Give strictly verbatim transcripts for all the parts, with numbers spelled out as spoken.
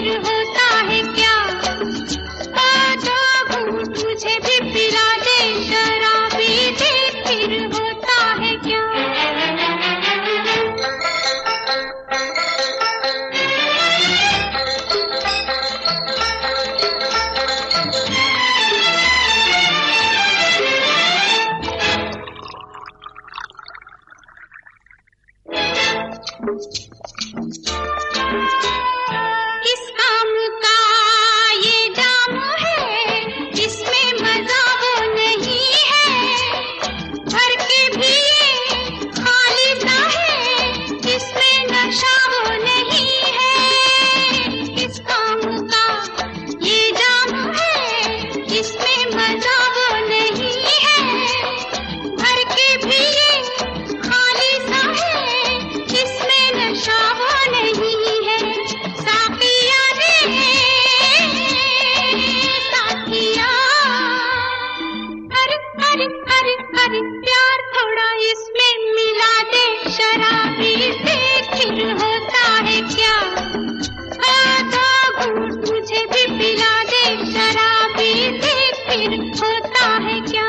फिर होता है क्या? आजा घूंट मुझे भी पिला दे, शराबी दे फिर होता है क्या? किस काम का ये जाम है, इसमें मजा वो नहीं है। भर के भी ये खाली सा है, इसमें नशा वो नहीं है। किस काम का ये जाम है, इसमें मजा वो नहीं है। भर के भी ये खाली सा है, इसमें नशा वो नहीं है। साकिया रे साकिया, अरे अरे अरे अरे प्यार थोड़ा इसमें मिला दे, शराबी से फिर होता है क्या? आधा घूंट मुझे भी पिला दे, शराबी से फिर होता है क्या?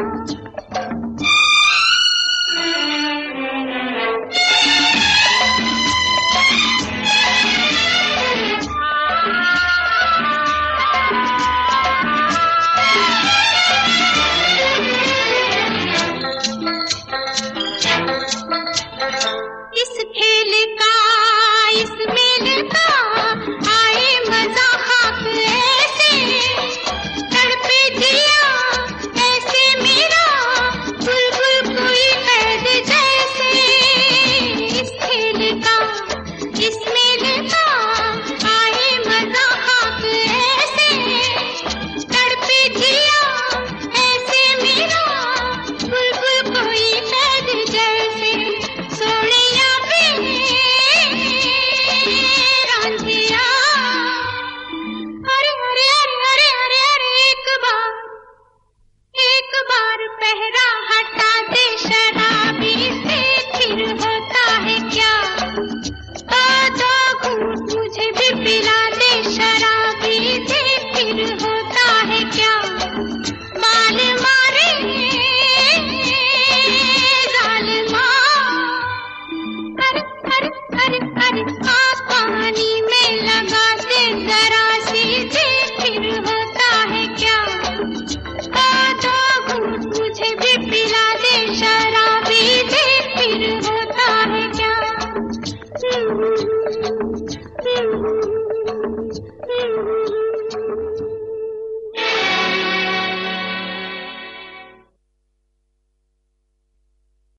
इस खेल का, इस मेल का आए मजा खाक ऐसे, तड़पे जिया ऐसे मेरा बुलबुल कोई कैद जैसे। इस खेल का, इस मेल का आए मजा खाक ऐसे, तड़पे जिया ऐसे मेरा बुलबुल कोई कैद जैसे। सोनिया पे रांझिया, अरे अरे अरे अरे अरे अरे एक बार, एक बार पहरा हटा दे, शराबी से फिर होता है क्या? आधा घूंट मुझे भी पिला दे, शराबी से फिर होता है क्या? बाल मारे जालिमा, अरे अरे अरे अरे आप पानी में लगा दे, जरा सीधे फिर होता है क्या? आधा घूंट मुझे भी पिला दे, शराबी